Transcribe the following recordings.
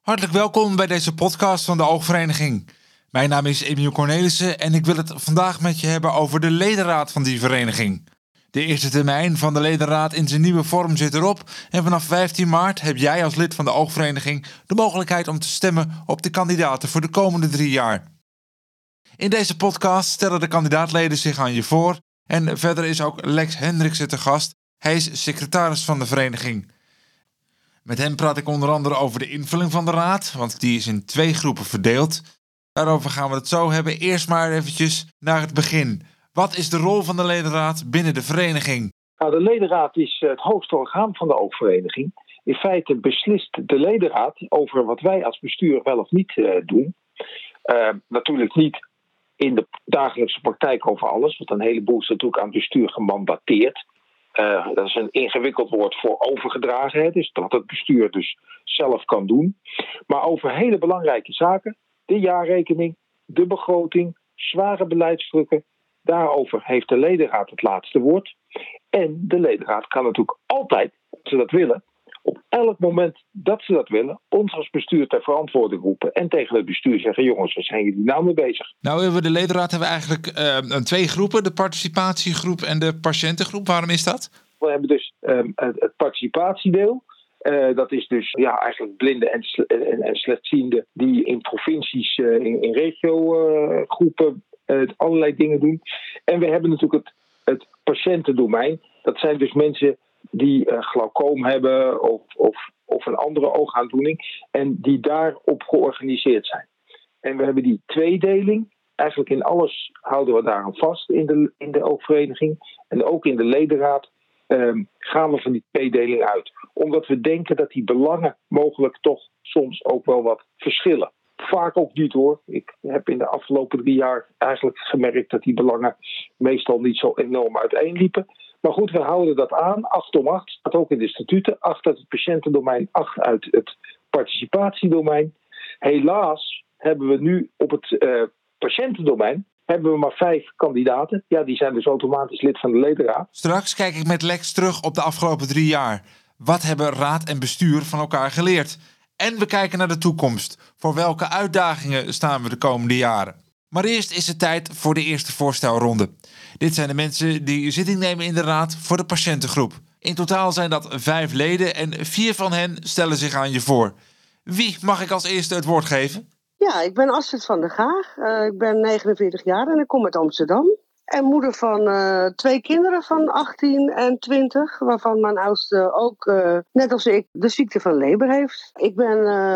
Hartelijk welkom bij deze podcast van de Oogvereniging. Mijn naam is Emiel Cornelissen en ik wil het vandaag met je hebben over de ledenraad van die vereniging. De eerste termijn van de ledenraad in zijn nieuwe vorm zit erop en vanaf 15 maart heb jij als lid van de Oogvereniging de mogelijkheid om te stemmen op de kandidaten voor de komende 3 jaar. In deze podcast stellen de kandidaatleden zich aan je voor en verder is ook Lex Hendriksen te gast. Hij is secretaris van de vereniging. Met hem praat ik onder andere over de invulling van de raad, want die is in 2 groepen verdeeld. Daarover gaan we het zo hebben. Eerst maar eventjes naar het begin. Wat is de rol van de ledenraad binnen de vereniging? Nou, de ledenraad is het hoogste orgaan van de oogvereniging. In feite beslist de ledenraad over wat wij als bestuur wel of niet doen. Natuurlijk niet in de dagelijkse praktijk over alles, want een heleboel is natuurlijk aan het bestuur gemandateerd. Dat is een ingewikkeld woord voor overgedragen, dus dat het bestuur dus zelf kan doen. Maar over hele belangrijke zaken, de jaarrekening, de begroting, zware beleidsstukken, daarover heeft de ledenraad het laatste woord. En de ledenraad kan natuurlijk altijd, als ze dat willen, op elk moment dat ze dat willen, ons als bestuur ter verantwoording roepen en tegen het bestuur zeggen: jongens, waar zijn jullie nou mee bezig? Nou, de ledenraad hebben we eigenlijk 2 groepen, de participatiegroep en de patiëntengroep. Waarom is dat? We hebben dus het participatiedeel. Dat is dus eigenlijk blinden en slechtzienden die in provincies, in regiogroepen allerlei dingen doen. En we hebben natuurlijk het patiëntendomein. Dat zijn dus mensen die glaucoom hebben of een andere oogaandoening en die daarop georganiseerd zijn. En we hebben die tweedeling. Eigenlijk in alles houden we daaraan vast in de oogvereniging. En ook in de ledenraad gaan we van die tweedeling uit. Omdat we denken dat die belangen mogelijk toch soms ook wel wat verschillen. Vaak ook niet hoor. Ik heb in de afgelopen 3 jaar eigenlijk gemerkt dat die belangen meestal niet zo enorm uiteenliepen. Maar goed, we houden dat aan. 8 om 8 staat ook in de statuten. 8 uit het patiëntendomein, 8 uit het participatiedomein. Helaas hebben we nu op het patiëntendomein hebben we maar 5 kandidaten. Ja, die zijn dus automatisch lid van de ledenraad. Straks kijk ik met Lex terug op de afgelopen 3 jaar. Wat hebben raad en bestuur van elkaar geleerd? En we kijken naar de toekomst. Voor welke uitdagingen staan we de komende jaren? Maar eerst is het tijd voor de eerste voorstelronde. Dit zijn de mensen die zitting nemen in de raad voor de patiëntengroep. In totaal zijn dat 5 leden en 4 van hen stellen zich aan je voor. Wie mag ik als eerste het woord geven? Ja, ik ben Astrid van der Gaag. Ik ben 49 jaar en ik kom uit Amsterdam. En moeder van 2 kinderen van 18 en 20, waarvan mijn oudste ook, net als ik, de ziekte van Leber heeft. Ik ben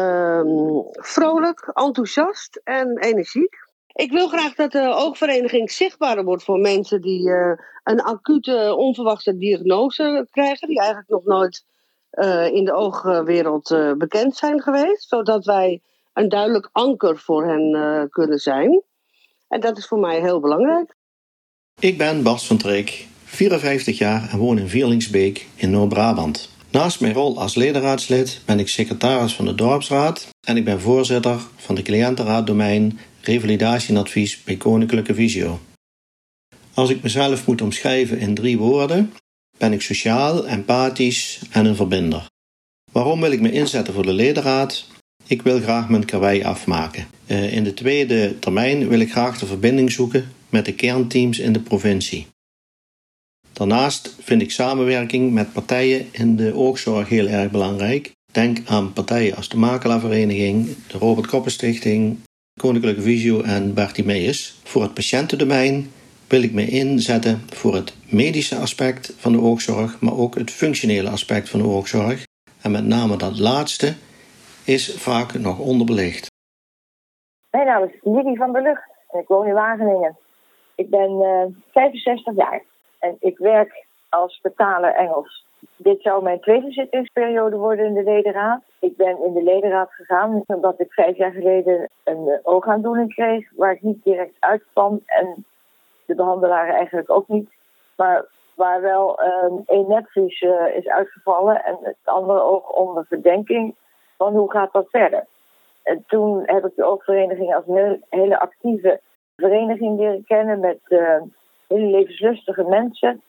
vrolijk, enthousiast en energiek. Ik wil graag dat de oogvereniging zichtbaarder wordt voor mensen die een acute, onverwachte diagnose krijgen, die eigenlijk nog nooit in de oogwereld bekend zijn geweest, zodat wij een duidelijk anker voor hen kunnen zijn. En dat is voor mij heel belangrijk. Ik ben Bas van Treek, 54 jaar en woon in Vierlingsbeek in Noord-Brabant. Naast mijn rol als ledenraadslid ben ik secretaris van de dorpsraad en ik ben voorzitter van de cliëntenraad domein Revalidatie en Advies bij Koninklijke Visio. Als ik mezelf moet omschrijven in 3 woorden, ben ik sociaal, empathisch en een verbinder. Waarom wil ik me inzetten voor de ledenraad? Ik wil graag mijn karwei afmaken. In de tweede termijn wil ik graag de verbinding zoeken met de kernteams in de provincie. Daarnaast vind ik samenwerking met partijen in de oogzorg heel erg belangrijk. Denk aan partijen als de Makelaarvereniging, de Robert Koppen Stichting, Koninklijke Visio en Bartimeus. Voor het patiëntendomein wil ik me inzetten voor het medische aspect van de oogzorg, maar ook het functionele aspect van de oogzorg. En met name dat laatste is vaak nog onderbelicht. Mijn naam is Lidie van der Lucht en ik woon in Wageningen. Ik ben 65 jaar en ik werk als vertaler Engels. Dit zou mijn tweede zittingsperiode worden in de ledenraad. Ik ben in de ledenraad gegaan omdat ik 5 jaar geleden een oogaandoening kreeg waar ik niet direct uitkwam en de behandelaren eigenlijk ook niet. Maar waar wel 1 netvlies is uitgevallen en het andere oog onder verdenking van hoe gaat dat verder. En toen heb ik de oogvereniging als een hele actieve vereniging leren kennen met hele levenslustige mensen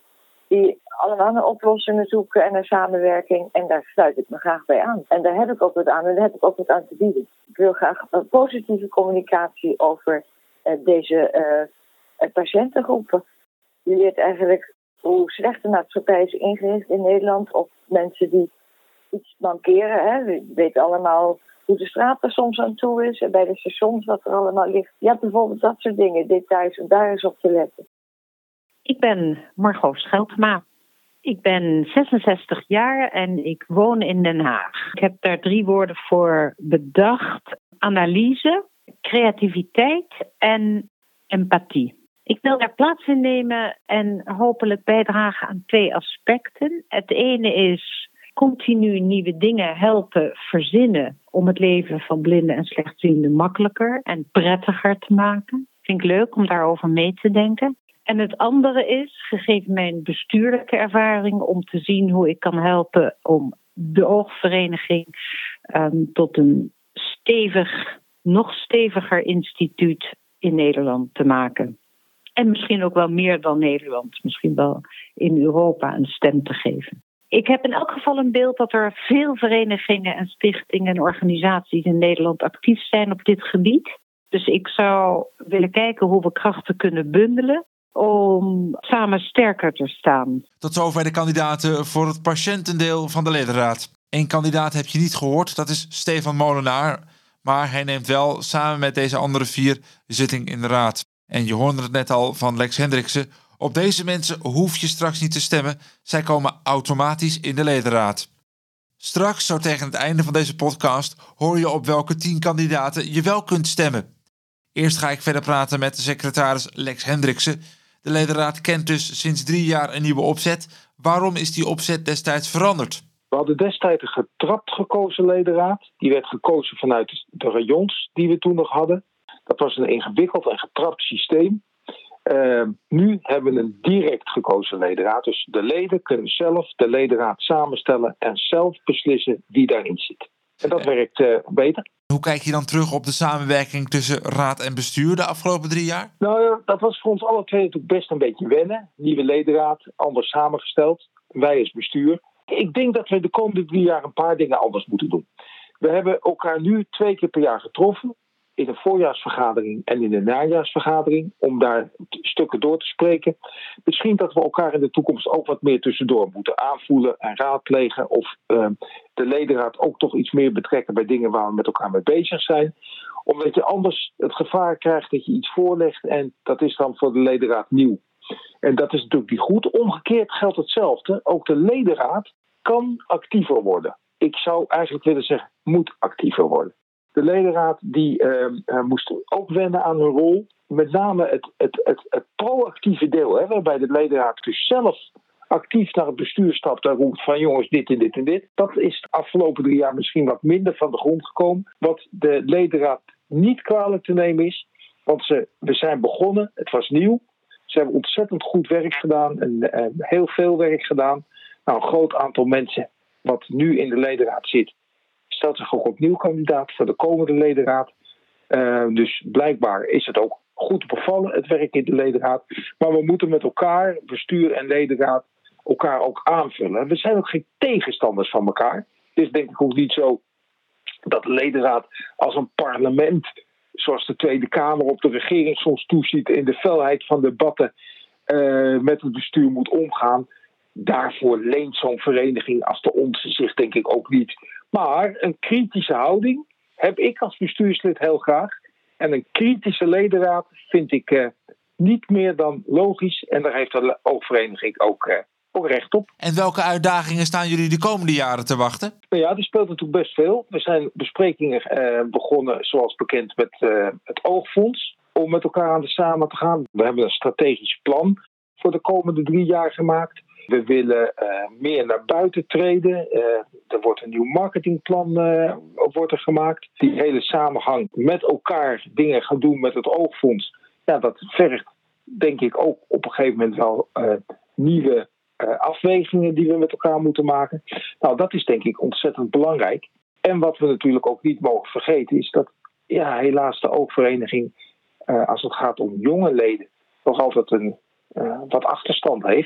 die allemaal naar oplossingen zoeken en naar samenwerking. En daar sluit ik me graag bij aan. En daar heb ik ook wat aan en daar heb ik ook wat aan te bieden. Ik wil graag positieve communicatie over deze patiëntengroepen. Je leert eigenlijk hoe slecht de maatschappij is ingericht in Nederland op mensen die iets mankeren. Hè. We weten allemaal hoe de straat er soms aan toe is en bij de stations wat er allemaal ligt. Je hebt bijvoorbeeld dat soort dingen, details, om daar eens op te letten. Ik ben Margot Scheltema. Ik ben 66 jaar en ik woon in Den Haag. Ik heb daar 3 woorden voor bedacht. Analyse, creativiteit en empathie. Ik wil daar plaats in nemen en hopelijk bijdragen aan 2 aspecten. Het ene is continu nieuwe dingen helpen verzinnen om het leven van blinden en slechtzienden makkelijker en prettiger te maken. Vind ik leuk om daarover mee te denken. En het andere is, gegeven mijn bestuurlijke ervaring, om te zien hoe ik kan helpen om de Oogvereniging tot een nog steviger instituut in Nederland te maken. En misschien ook wel meer dan Nederland, misschien wel in Europa een stem te geven. Ik heb in elk geval een beeld dat er veel verenigingen en stichtingen en organisaties in Nederland actief zijn op dit gebied. Dus ik zou willen kijken hoe we krachten kunnen bundelen om samen sterker te staan. Tot zover de kandidaten voor het patiëntendeel van de ledenraad. 1 kandidaat heb je niet gehoord, dat is Stefan Molenaar. Maar hij neemt wel samen met deze andere 4 zitting in de raad. En je hoorde het net al van Lex Hendriksen. Op deze mensen hoef je straks niet te stemmen. Zij komen automatisch in de ledenraad. Straks, zo tegen het einde van deze podcast, hoor je op welke 10 kandidaten je wel kunt stemmen. Eerst ga ik verder praten met de secretaris Lex Hendriksen. De ledenraad kent dus sinds 3 jaar een nieuwe opzet. Waarom is die opzet destijds veranderd? We hadden destijds een getrapt gekozen ledenraad. Die werd gekozen vanuit de rayons die we toen nog hadden. Dat was een ingewikkeld en getrapt systeem. Nu hebben we een direct gekozen ledenraad. Dus de leden kunnen zelf de ledenraad samenstellen en zelf beslissen wie daarin zit. En dat werkt beter. Hoe kijk je dan terug op de samenwerking tussen raad en bestuur de afgelopen 3 jaar? Nou ja, dat was voor ons alle 2 natuurlijk best een beetje wennen. Nieuwe ledenraad, anders samengesteld. Wij als bestuur. Ik denk dat we de komende 3 jaar een paar dingen anders moeten doen. We hebben elkaar nu 2 keer per jaar getroffen. In de voorjaarsvergadering en in de najaarsvergadering. Om daar stukken door te spreken. Misschien dat we elkaar in de toekomst ook wat meer tussendoor moeten aanvoelen en raadplegen. Of de ledenraad ook toch iets meer betrekken bij dingen waar we met elkaar mee bezig zijn. Omdat je anders het gevaar krijgt dat je iets voorlegt en dat is dan voor de ledenraad nieuw. En dat is natuurlijk niet goed. Omgekeerd geldt hetzelfde. Ook de ledenraad kan actiever worden. Ik zou eigenlijk willen zeggen, moet actiever worden. De ledenraad die moest ook wennen aan hun rol. Met name het proactieve deel. Hè, waarbij de ledenraad dus zelf actief naar het bestuur stapt en roept van jongens dit en dit en dit. Dat is de afgelopen 3 jaar misschien wat minder van de grond gekomen. Wat de ledenraad niet kwalijk te nemen is. Want we zijn begonnen, het was nieuw. Ze hebben ontzettend goed werk gedaan en heel veel werk gedaan. Nou, een groot aantal mensen wat nu in de ledenraad zit, stelt zich ook opnieuw kandidaat voor de komende ledenraad. Dus blijkbaar is het ook goed bevallen, het werk in de ledenraad. Maar we moeten met elkaar, bestuur en ledenraad, elkaar ook aanvullen. We zijn ook geen tegenstanders van elkaar. Het is denk ik ook niet zo dat de ledenraad als een parlement, zoals de Tweede Kamer op de regering soms toeziet, in de felheid van debatten met het bestuur moet omgaan. Daarvoor leent zo'n vereniging als de onze zich denk ik ook niet. Maar een kritische houding heb ik als bestuurslid heel graag. En een kritische ledenraad vind ik niet meer dan logisch. En daar heeft de oogvereniging ook recht op. En welke uitdagingen staan jullie de komende jaren te wachten? Nou ja, er speelt natuurlijk best veel. We zijn besprekingen begonnen, zoals bekend, met het Oogfonds. Om met elkaar aan de samen te gaan. We hebben een strategisch plan voor de komende 3 jaar gemaakt. We willen meer naar buiten treden. Er wordt een nieuw marketingplan wordt er gemaakt. Die hele samenhang met elkaar dingen gaan doen met het Oogfonds. Ja, dat vergt denk ik ook op een gegeven moment wel nieuwe afwegingen die we met elkaar moeten maken. Nou, dat is denk ik ontzettend belangrijk. En wat we natuurlijk ook niet mogen vergeten is dat ja, helaas de oogvereniging, als het gaat om jonge leden, nog altijd een wat achterstand heeft.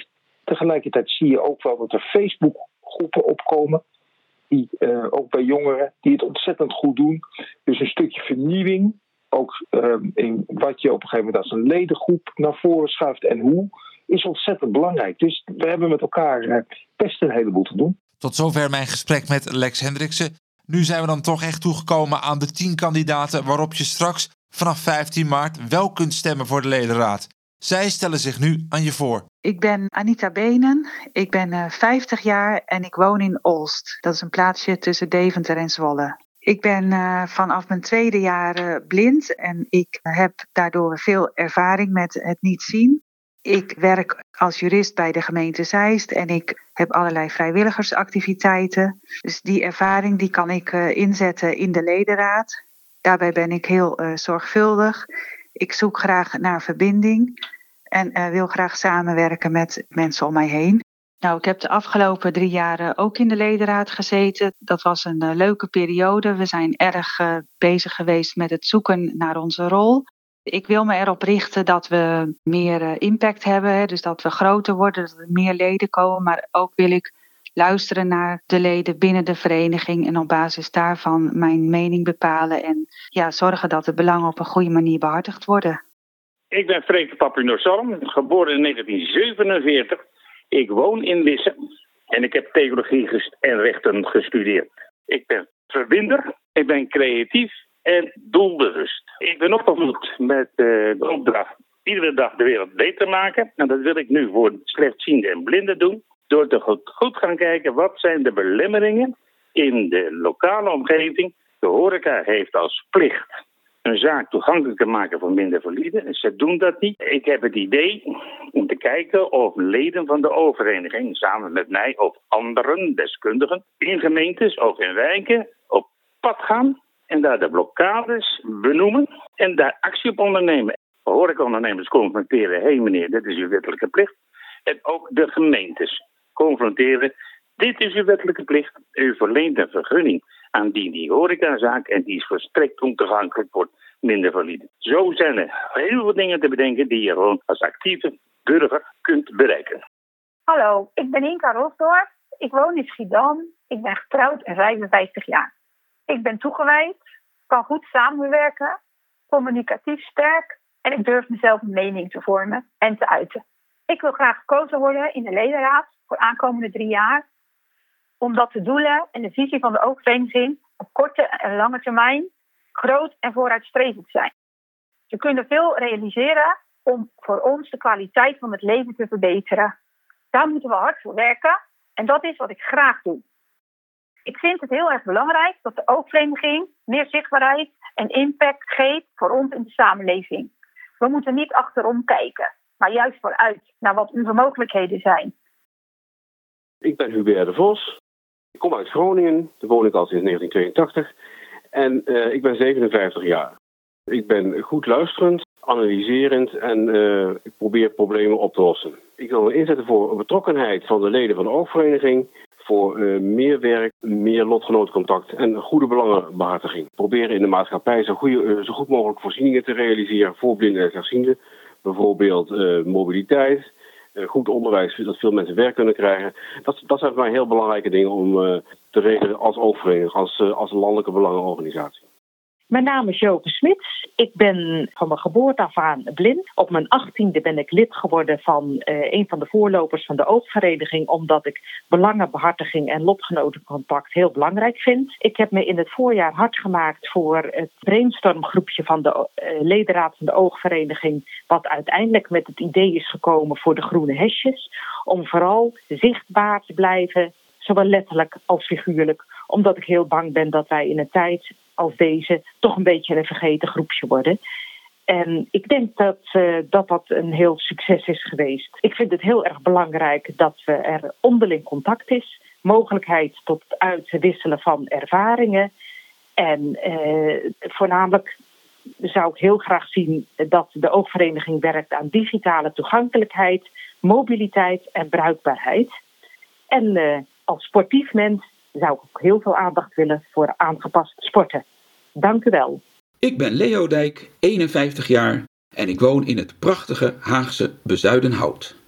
Tegelijkertijd zie je ook wel dat er Facebook-groepen opkomen. Die ook bij jongeren, die het ontzettend goed doen. Dus een stukje vernieuwing. Ook in wat je op een gegeven moment als een ledengroep naar voren schuift en hoe, is ontzettend belangrijk. Dus we hebben met elkaar best een heleboel te doen. Tot zover mijn gesprek met Lex Hendriksen. Nu zijn we dan toch echt toegekomen aan de 10 kandidaten waarop je straks vanaf 15 maart wel kunt stemmen voor de ledenraad. Zij stellen zich nu aan je voor. Ik ben Anita Benen, ik ben 50 jaar en ik woon in Olst. Dat is een plaatsje tussen Deventer en Zwolle. Ik ben vanaf mijn 2e jaar blind en ik heb daardoor veel ervaring met het niet zien. Ik werk als jurist bij de gemeente Zeist en ik heb allerlei vrijwilligersactiviteiten. Dus die ervaring die kan ik inzetten in de ledenraad. Daarbij ben ik heel zorgvuldig. Ik zoek graag naar verbinding en wil graag samenwerken met mensen om mij heen. Nou, ik heb de afgelopen 3 jaar ook in de ledenraad gezeten. Dat was een leuke periode. We zijn erg bezig geweest met het zoeken naar onze rol. Ik wil me erop richten dat we meer impact hebben. Dus dat we groter worden, dat er meer leden komen. Maar ook wil ik luisteren naar de leden binnen de vereniging. En op basis daarvan mijn mening bepalen. En zorgen dat de belangen op een goede manier behartigd worden. Ik ben Freek Papineau-Salm, geboren in 1947. Ik woon in Lisse en ik heb theologie en rechten gestudeerd. Ik ben verbinder, ik ben creatief en doelbewust. Ik ben opgevoed met de opdracht iedere dag de wereld beter maken. En dat wil ik nu voor slechtzienden en blinden doen. Door te goed gaan kijken wat zijn de belemmeringen in de lokale omgeving. De horeca heeft als plicht een zaak toegankelijker maken voor mindervaliden. En ze doen dat niet. Ik heb het idee om te kijken of leden van de oververeniging samen met mij of anderen, deskundigen, in gemeentes of in wijken op pad gaan en daar de blokkades benoemen en daar actie op ondernemen. Horecaondernemers confronteren, hé meneer, dit is uw wettelijke plicht. En ook de gemeentes confronteren, dit is uw wettelijke plicht. U verleent een vergunning aan die horecazaak en die is volstrekt ontoegankelijk voor mindervaliden. Zo zijn er heel veel dingen te bedenken die je gewoon als actieve burger kunt bereiken. Hallo, ik ben Inka Rosdorf. Ik woon in Schiedam. Ik ben getrouwd en 55 jaar. Ik ben toegewijd, kan goed samenwerken, communicatief sterk en ik durf mezelf een mening te vormen en te uiten. Ik wil graag gekozen worden in de ledenraad voor aankomende 3 jaar, omdat de doelen en de visie van de oververeniging op korte en lange termijn groot en vooruitstrevend zijn. We kunnen veel realiseren om voor ons de kwaliteit van het leven te verbeteren. Daar moeten we hard voor werken en dat is wat ik graag doe. Ik vind het heel erg belangrijk dat de oververeniging meer zichtbaarheid en impact geeft voor ons in de samenleving. We moeten niet achterom kijken, maar juist vooruit naar wat onze mogelijkheden zijn. Ik ben Hubert de Vos. Ik kom uit Groningen, daar woon ik al sinds 1982 en ik ben 57 jaar. Ik ben goed luisterend, analyserend en ik probeer problemen op te lossen. Ik wil me inzetten voor betrokkenheid van de leden van de oogvereniging, voor meer werk, meer lotgenootcontact en goede belangenbehartiging. Proberen in de maatschappij zo goed mogelijk voorzieningen te realiseren voor blinden en slechtzienden. Bijvoorbeeld mobiliteit. Goed onderwijs, dat veel mensen werk kunnen krijgen. Dat zijn voor mij heel belangrijke dingen om te regelen als oogvereniging, als landelijke belangenorganisatie. Mijn naam is Joke Smits. Ik ben van mijn geboorte af aan blind. Op mijn 18e ben ik lid geworden van een van de voorlopers van de oogvereniging, omdat ik belangenbehartiging en lotgenotencontact heel belangrijk vind. Ik heb me in het voorjaar hard gemaakt voor het brainstormgroepje van de ledenraad van de oogvereniging, wat uiteindelijk met het idee is gekomen voor de groene hesjes, om vooral zichtbaar te blijven, zowel letterlijk als figuurlijk, omdat ik heel bang ben dat wij in een tijd als deze toch een beetje een vergeten groepje worden. En ik denk dat een heel succes is geweest. Ik vind het heel erg belangrijk dat er onderling contact is. Mogelijkheid tot het uitwisselen van ervaringen. En voornamelijk zou ik heel graag zien dat de oogvereniging werkt aan digitale toegankelijkheid, mobiliteit en bruikbaarheid. En als sportief mens zou ik ook heel veel aandacht willen voor aangepast sporten. Dank u wel. Ik ben Leo Dijk, 51 jaar en ik woon in het prachtige Haagse Bezuidenhout.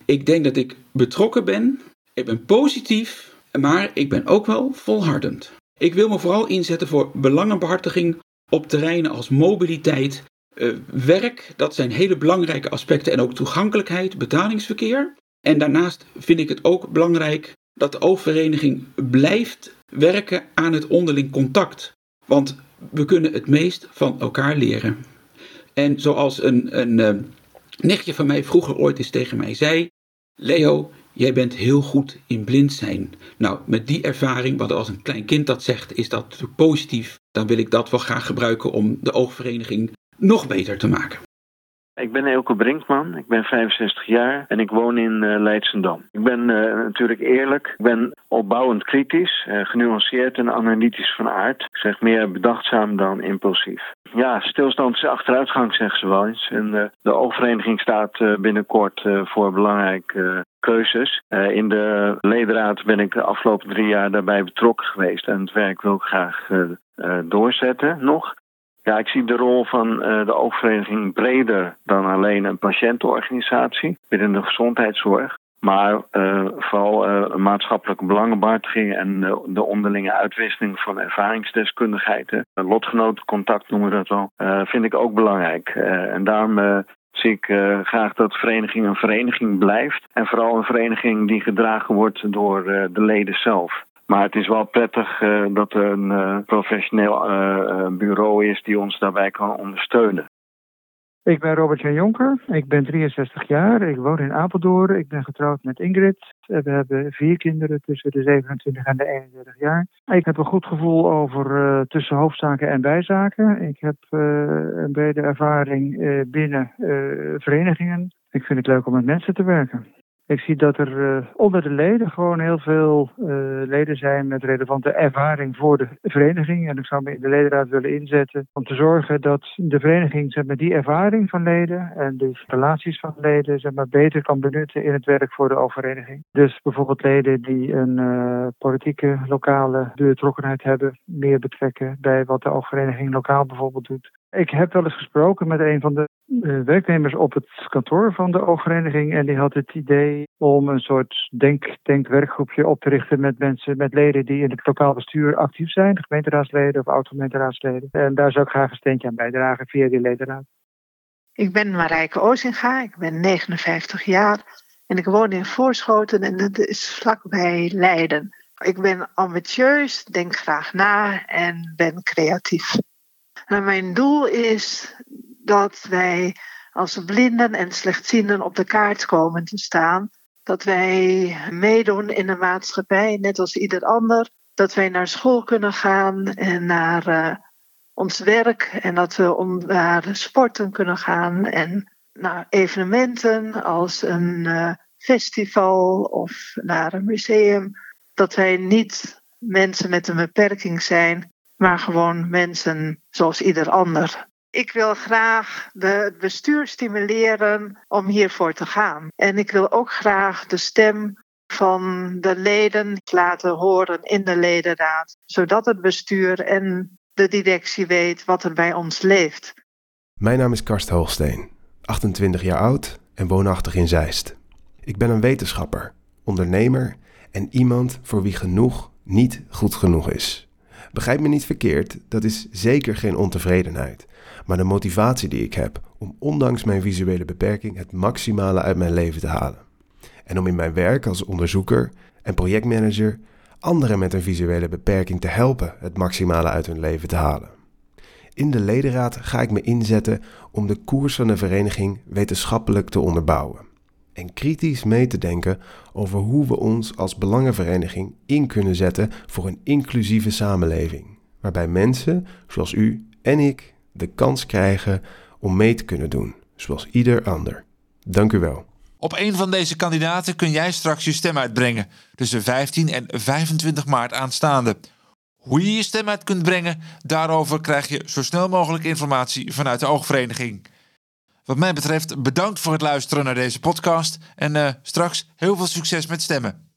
Ik denk dat ik betrokken ben. Ik ben positief, maar ik ben ook wel volhardend. Ik wil me vooral inzetten voor belangenbehartiging op terreinen als mobiliteit, werk. Dat zijn hele belangrijke aspecten. En ook toegankelijkheid, betalingsverkeer. En daarnaast vind ik het ook belangrijk dat de oogvereniging blijft werken aan het onderling contact. Want we kunnen het meest van elkaar leren. En zoals een nichtje van mij vroeger ooit eens tegen mij zei: Leo, jij bent heel goed in blind zijn. Nou, met die ervaring, wat als een klein kind dat zegt, is dat natuurlijk positief. Dan wil ik dat wel graag gebruiken om de oogvereniging nog beter te maken. Ik ben Eelco Brinkman, ik ben 65 jaar en ik woon in Leidschendam. Ik ben natuurlijk eerlijk, ik ben opbouwend kritisch, genuanceerd en analytisch van aard. Ik zeg meer bedachtzaam dan impulsief. Ja, stilstand is achteruitgang, zeggen ze wel eens. En de oogvereniging staat binnenkort voor belangrijke keuzes. In de ledenraad ben ik de afgelopen 3 jaar daarbij betrokken geweest en het werk wil ik graag doorzetten nog. Ja, ik zie de rol van de oogvereniging breder dan alleen een patiëntenorganisatie binnen de gezondheidszorg. Maar vooral maatschappelijke belangenbehartiging en de onderlinge uitwisseling van ervaringsdeskundigheid, lotgenotencontact noemen we dat wel, vind ik ook belangrijk. En daarom zie ik graag dat de vereniging een vereniging blijft. En vooral een vereniging die gedragen wordt door de leden zelf. Maar het is wel prettig dat er een professioneel bureau is die ons daarbij kan ondersteunen. Ik ben Robert-Jan Jonker, ik ben 63 jaar, ik woon in Apeldoorn, ik ben getrouwd met Ingrid. We hebben 4 kinderen tussen de 27 en de 31 jaar. Ik heb een goed gevoel over tussen hoofdzaken en bijzaken. Ik heb een brede ervaring binnen verenigingen. Ik vind het leuk om met mensen te werken. Ik zie dat er onder de leden gewoon heel veel leden zijn met relevante ervaring voor de vereniging. En ik zou me in de ledenraad willen inzetten om te zorgen dat de vereniging met die ervaring van leden en de relaties van leden beter kan benutten in het werk voor de oogvereniging. Dus bijvoorbeeld leden die een politieke lokale betrokkenheid hebben, meer betrekken bij wat de oogvereniging lokaal bijvoorbeeld doet. Ik heb wel eens gesproken met een van de werknemers op het kantoor van de oogvereniging en die had het idee om een soort denkwerkgroepje op te richten met mensen, met leden die in het lokaal bestuur actief zijn, de gemeenteraadsleden of oud-gemeenteraadsleden. En daar zou ik graag een steentje aan bijdragen via die ledenraad. Ik ben Marijke Ozinga, ik ben 59 jaar en ik woon in Voorschoten en dat is vlakbij Leiden. Ik ben ambitieus, denk graag na en ben creatief. Nou, mijn doel is dat wij als blinden en slechtzienden op de kaart komen te staan. Dat wij meedoen in de maatschappij, net als ieder ander. Dat wij naar school kunnen gaan en naar ons werk. En dat we naar sporten kunnen gaan en naar evenementen als een festival of naar een museum. Dat wij niet mensen met een beperking zijn, maar gewoon mensen zoals ieder ander. Ik wil graag het bestuur stimuleren om hiervoor te gaan. En ik wil ook graag de stem van de leden laten horen in de ledenraad. Zodat het bestuur en de directie weet wat er bij ons leeft. Mijn naam is Karst Hoogstein, 28 jaar oud en woonachtig in Zeist. Ik ben een wetenschapper, ondernemer en iemand voor wie genoeg niet goed genoeg is. Begrijp me niet verkeerd, dat is zeker geen ontevredenheid, maar de motivatie die ik heb om ondanks mijn visuele beperking het maximale uit mijn leven te halen. En om in mijn werk als onderzoeker en projectmanager anderen met een visuele beperking te helpen het maximale uit hun leven te halen. In de ledenraad ga ik me inzetten om de koers van de vereniging wetenschappelijk te onderbouwen. En kritisch mee te denken over hoe we ons als belangenvereniging in kunnen zetten voor een inclusieve samenleving. Waarbij mensen, zoals u en ik, de kans krijgen om mee te kunnen doen, zoals ieder ander. Dank u wel. Op een van deze kandidaten kun jij straks je stem uitbrengen. Tussen 15 en 25 maart aanstaande. Hoe je je stem uit kunt brengen, daarover krijg je zo snel mogelijk informatie vanuit de oogvereniging. Wat mij betreft bedankt voor het luisteren naar deze podcast en straks heel veel succes met stemmen.